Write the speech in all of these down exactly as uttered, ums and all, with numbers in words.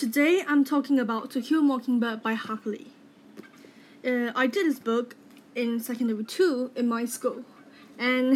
Today I'm talking about To Kill a Mockingbird by Harper Lee. Uh, I did this book in secondary two in my school, and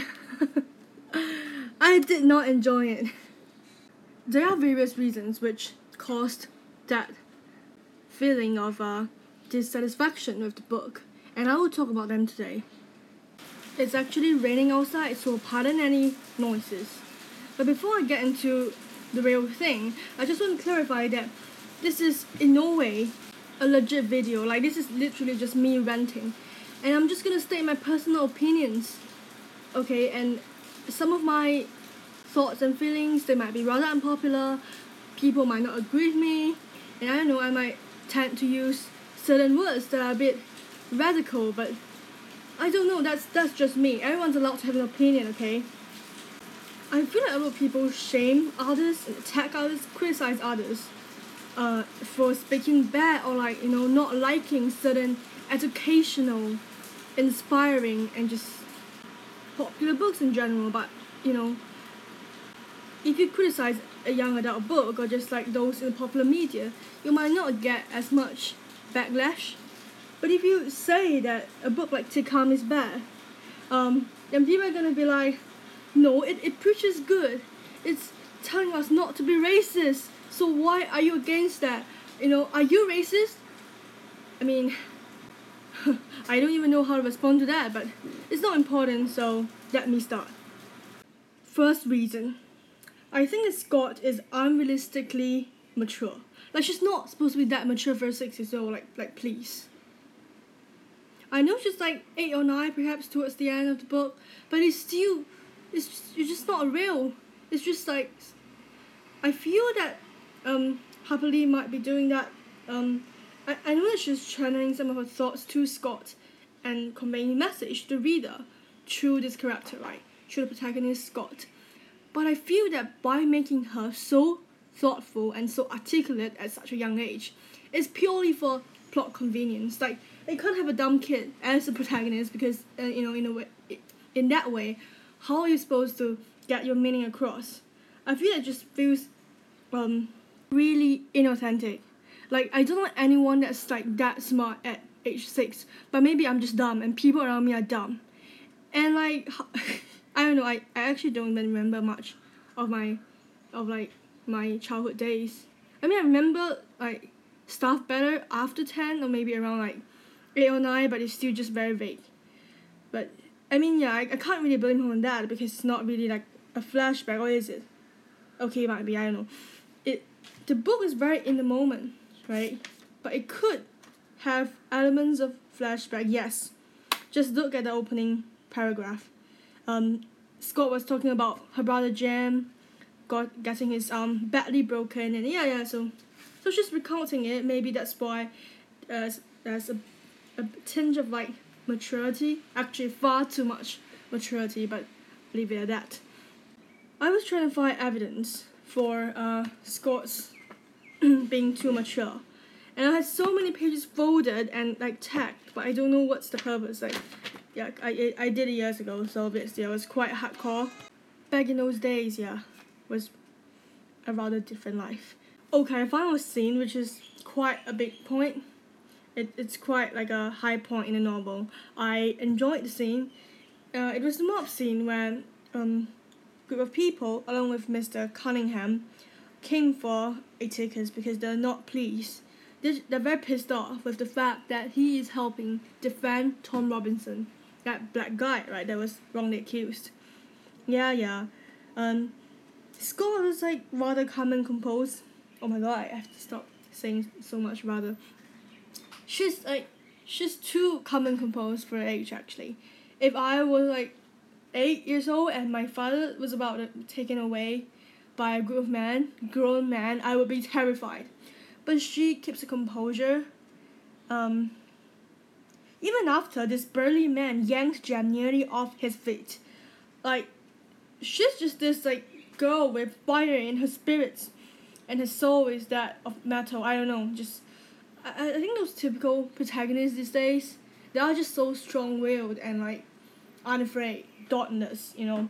I did not enjoy it. There are various reasons which caused that feeling of uh, dissatisfaction with the book, and I will talk about them today. It's actually raining outside, so pardon any noises. But before I get into the real thing, I just want to clarify that this is in no way a legit video. Like, this is literally just me ranting, and I'm just gonna state my personal opinions, okay? And some of my thoughts and feelings, they might be rather unpopular. People might not agree with me, and I don't know, I might tend to use certain words that are a bit radical, but I don't know, that's that's just me. Everyone's allowed to have an opinion, okay? I feel like a lot of people shame others, attack others, criticize others uh, for speaking bad or, like, you know, not liking certain educational, inspiring, and just popular books in general. But, you know, if you criticize a young adult book or just like those in the popular media, you might not get as much backlash. But if you say that a book like Tikam is bad, um, then people are gonna be like, no, it, it preaches good. It's telling us not to be racist. So why are you against that? You know, are you racist? I mean, I don't even know how to respond to that, but it's not important, so let me start. First reason. I think that Scott is unrealistically mature. Like, she's not supposed to be that mature for six years old, like, like please. I know she's like eight or nine perhaps towards the end of the book, but it's still, it's just, it's just not real. It's just like, I feel that um, Harper Lee might be doing that. Um, I, I know that she's channeling some of her thoughts to Scott and conveying a message to the reader through this character, right? Through the protagonist, Scott. But I feel that by making her so thoughtful and so articulate at such a young age, it's purely for plot convenience. Like, they can't have a dumb kid as the protagonist because, uh, you know, in a way, in that way, how are you supposed to get your meaning across? I feel it just feels um, really inauthentic. Like, I don't know anyone that's like that smart at age six, but maybe I'm just dumb and people around me are dumb. And like, I don't know, I, I actually don't even remember much of my, of like, my childhood days. I mean, I remember like stuff better after ten or maybe around like eight or nine, but it's still just very vague. But I mean, yeah, I, I can't really blame her on that because it's not really like a flashback, or is it? Okay, it might be, I don't know. It the book is very in the moment, right? But it could have elements of flashback, yes. Just look at the opening paragraph. Um, Scott was talking about her brother Jam got getting his arm badly broken, and yeah, yeah. So, so she's recounting it. Maybe that's why uh, there's a, a tinge of like maturity. Actually, far too much maturity, but leave it at that. I was trying to find evidence for uh, Scott's being too mature, and I had so many pages folded and like tagged, but I don't know what's the purpose. Like, yeah, I I did it years ago, so obviously I was quite hardcore. Back in those days, yeah, was a rather different life. Okay, I found a scene which is quite a big point. It, it's quite like a high point in the novel. I enjoyed the scene. Uh, it was the mob scene where um, a group of people, along with Mister Cunningham, came for Atticus because they're not pleased. They're, they're very pissed off with the fact that he is helping defend Tom Robinson, that black guy, right, that was wrongly accused. Yeah, yeah. Um, Scott is like rather calm and composed. Oh my god, I have to stop saying so much rather. She's like, she's too calm and composed for her age, actually. If I was like eight years old and my father was about to be taken away by a group of men, grown men, I would be terrified. But she keeps her composure. Um, even after this burly man yanked Jam nearly off his feet. Like, she's just this like girl with fire in her spirits, and her soul is that of metal. I don't know, just I, I think those typical protagonists these days, they are just so strong-willed and like unafraid, dauntless, you know.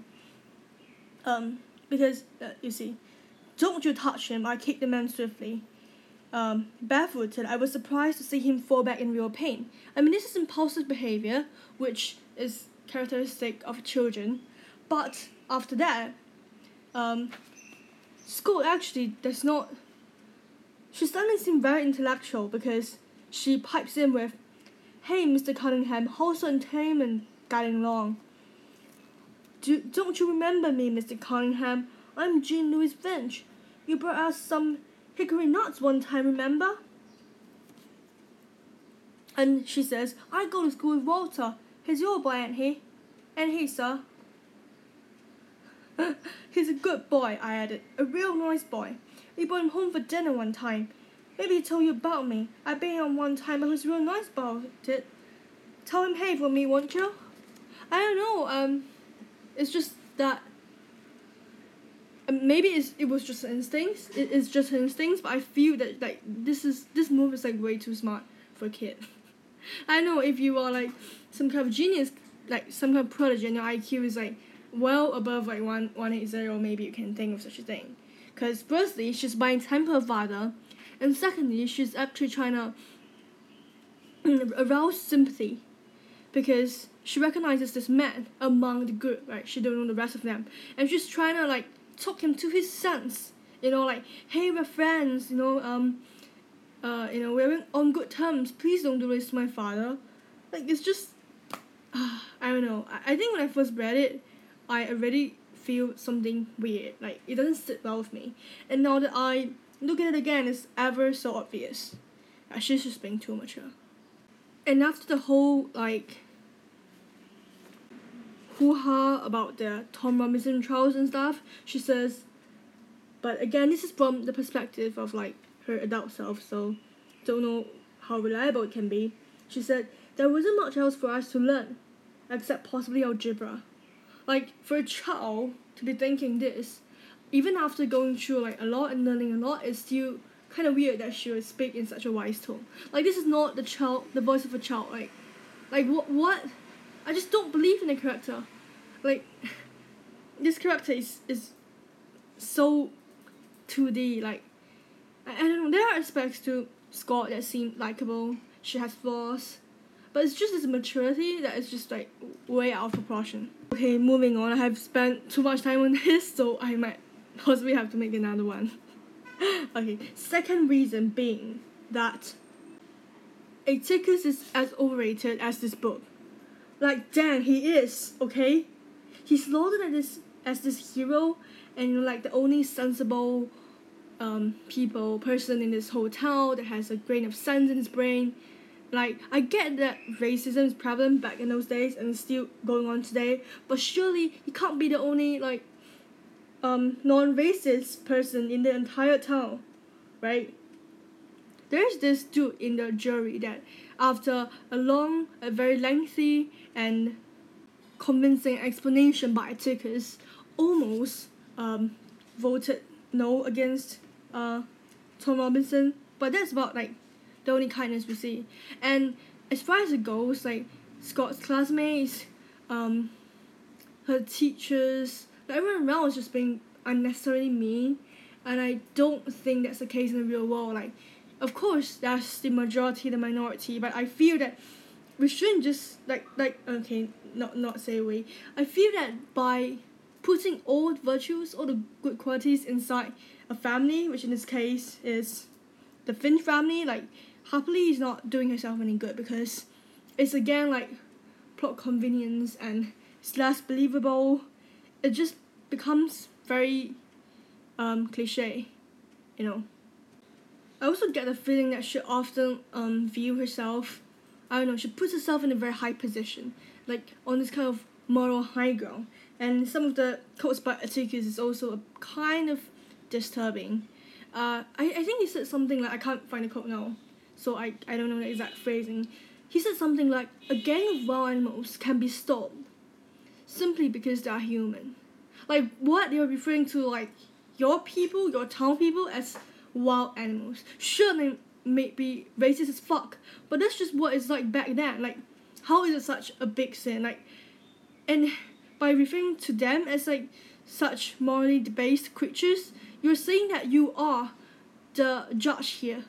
Um, because uh, you see, don't you touch him! I kick the man swiftly. um, barefooted, I was surprised to see him fall back in real pain. I mean, this is impulsive behavior, which is characteristic of children, but after that, um, school actually does not. She suddenly seemed very intellectual because she pipes in with, "Hey, Mister Cunningham, how's the entertainment getting along? Do, don't you remember me, Mister Cunningham? I'm Jean Louise Finch. You brought us some hickory nuts one time, remember?" And she says, "I go to school with Walter. He's your boy, ain't he?" "And he, sir." "He's a good boy," I added. "A real nice boy. We brought him home for dinner one time. Maybe he told you about me. I've been on one time, but he was real nice about it. Tell him hey for me, won't you?" I don't know, um, it's just that maybe it's, it was just instincts. It, it's just instincts, but I feel that like this is this move is like way too smart for a kid. I know if you are like some kind of genius, like some kind of prodigy, and your I Q is like well above like one one eight zero, maybe you can think of such a thing. Because firstly, she's buying time for her father, and secondly, she's actually trying to arouse sympathy, because she recognizes this man among the group, right? She don't know the rest of them, and she's trying to like talk him to his sense, you know, like, "Hey, we're friends, you know, um, uh, you know, we're on good terms. Please don't do this to my father." Like, it's just, uh, I don't know. I, I think when I first read it, I already feel something weird. Like, it doesn't sit well with me. And now that I look at it again, it's ever so obvious. Uh, she's just being too mature. And after the whole, like, hoo-ha about the Tom Robinson trials and stuff, she says, but again, this is from the perspective of, like, her adult self, so don't know how reliable it can be. She said, "There wasn't much else for us to learn, except possibly algebra." Like, for a child to be thinking this, even after going through like a lot and learning a lot, it's still kind of weird that she would speak in such a wise tone. Like, this is not the child, the voice of a child. Like, like what? What? I just don't believe in the character. Like, this character is is so two D. Like, I, I don't know. There are aspects to Scott that seem likable. She has flaws. But it's just this maturity that is just like way out of proportion. Okay, moving on. I have spent too much time on this, so I might possibly have to make another one. Okay, second reason being that Atticus is as overrated as this book. Like, damn, he is, okay? He's lauded as this, as this hero, and you know, like the only sensible um, people, person in this whole town that has a grain of sense in his brain. Like, I get that racism is prevalent back in those days and it's still going on today, but surely he can't be the only, like, um, non-racist person in the entire town, right? There's this dude in the jury that, after a long, a very lengthy and convincing explanation by Atticus, almost um, voted no against uh, Tom Robinson, but that's about, like, the only kindness we see. And as far as it goes, like, Scott's classmates, um, her teachers, like, everyone around is just being unnecessarily mean, and I don't think that's the case in the real world. Like, of course, that's the majority, the minority, but I feel that we shouldn't just, like, like, okay, not, not say we, I feel that by putting all the virtues, all the good qualities inside a family, which in this case is the Finch family, like, Happily is not doing herself any good, because it's again like plot convenience and it's less believable. It just becomes very um, cliche, you know. I also get the feeling that she often um, view herself, I don't know, she puts herself in a very high position, like on this kind of moral high ground. And some of the quotes by Atticus is also a kind of disturbing. Uh, I, I think he said something like, I can't find the quote now, so I, I don't know the exact phrasing. He said something like, "A gang of wild animals can be stopped simply because they are human." Like, what? They were referring to, like, your people, your town people as wild animals. Sure, they may be racist as fuck, but that's just what it's like back then. Like, how is it such a big sin? Like, and by referring to them as, like, such morally debased creatures, you're saying that you are the judge here.